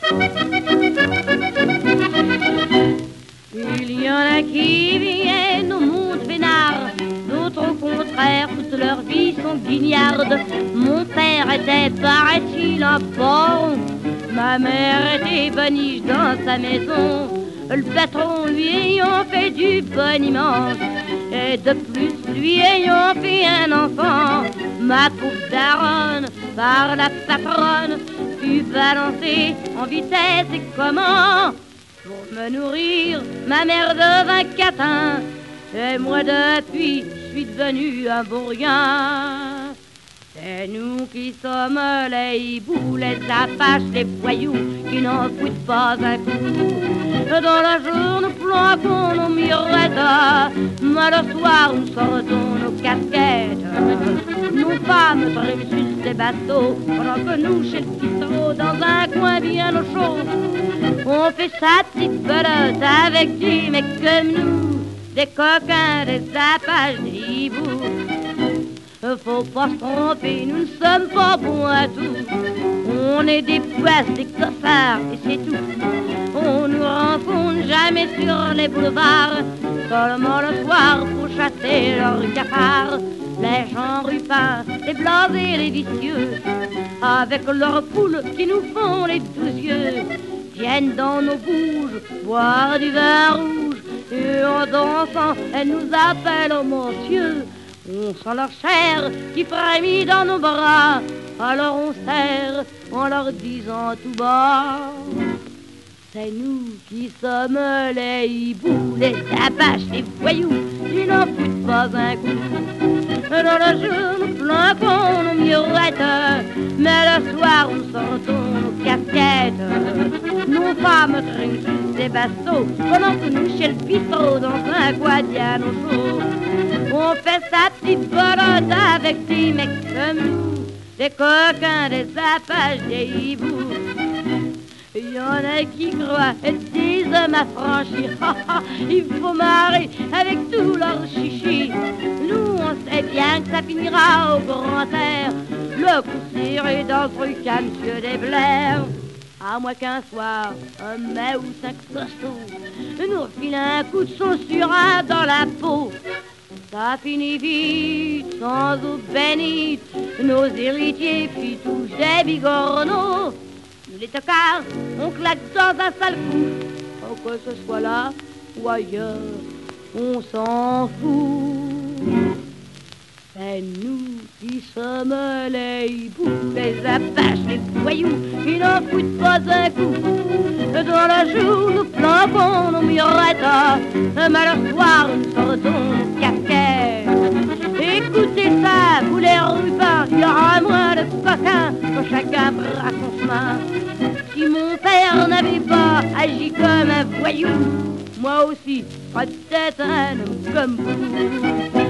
Il y en a qui viennent au monde vénard, d'autres au contraire, toute leur vie sont guignardes. Mon père était, paraît-il, un baron, ma mère était boniche dans sa maison. Le patron lui ayant fait du bon immense, et de plus lui ayant fait un enfant, ma pauvre daronne, par la patronne, fut balancée en vitesse et comment? Pour me nourrir, ma mère devint catin, et moi depuis, je suis devenu un bourrien. C'est nous qui sommes les hiboux, les apaches, les voyous, qui n'en foutent pas un coup. Dans la journée, nous planquons nos mirettes, mais le soir, nous sortons nos casquettes. Nos femmes triment sur des bateaux, pendant que nous, chez le bistrot, dans un coin bien au chaud, on fait sa petite pelote avec des mecs comme nous, des coquins, des apaches, des hiboux. Faut pas se tromper, nous ne sommes pas bons à tout. On est des poisses, des cossards et c'est tout. On nous rencontre jamais sur les boulevards, seulement le soir pour chasser leurs cafards. Les gens rupins, les blasés, les vicieux, avec leurs poules qui nous font les 12 yeux, viennent dans nos bouges boire du vin rouge, et en dansant, elles nous appellent oh monsieur. On sent leur chair qui frémit dans nos bras, alors on serre en leur disant tout bas: c'est nous qui sommes les hiboux, les apaches, les voyous, qui n'en foutent pas un coup. Dans le jour, nous planquons nos mirettes, mais le soir, nous sortons nos casquettes. Nos femmes traînent sur des bateaux, pendant que nous, chez le bistrot, dans un coin bien au chaud, on fait sa petite pelote avec des mecs comme nous, des coquins, des apaches, des hiboux. Il y en a qui croient être des hommes affranchis. Il faut marrer avec tout leur chichi. Nous, on sait bien que ça finira au grand air, le coup serré dans le truc à monsieur Desblair. À moins qu'un soir, un mai ou 5 costauds nous refile un coup de saussura dans la peau. Ça finit vite, sans eau bénite, nos héritiers fit tous des bigorneaux. Nous les tocards, on claque dans un sale coup, que ce soit là ou ailleurs, on s'en fout. C'est nous qui sommes les hiboux, les apaches, les voyous, qui n'en foutent pas un coup. Dans la jour, nous planquons nos mirettes, mais le soir, nous sortons nos casquettes. Écoutez ça, vous les rupins, il y aura moins de coquins quand chacun fera son chemin. Si mon père n'avait pas agi comme un voyou, moi aussi, j'aurais peut-être un homme comme vous.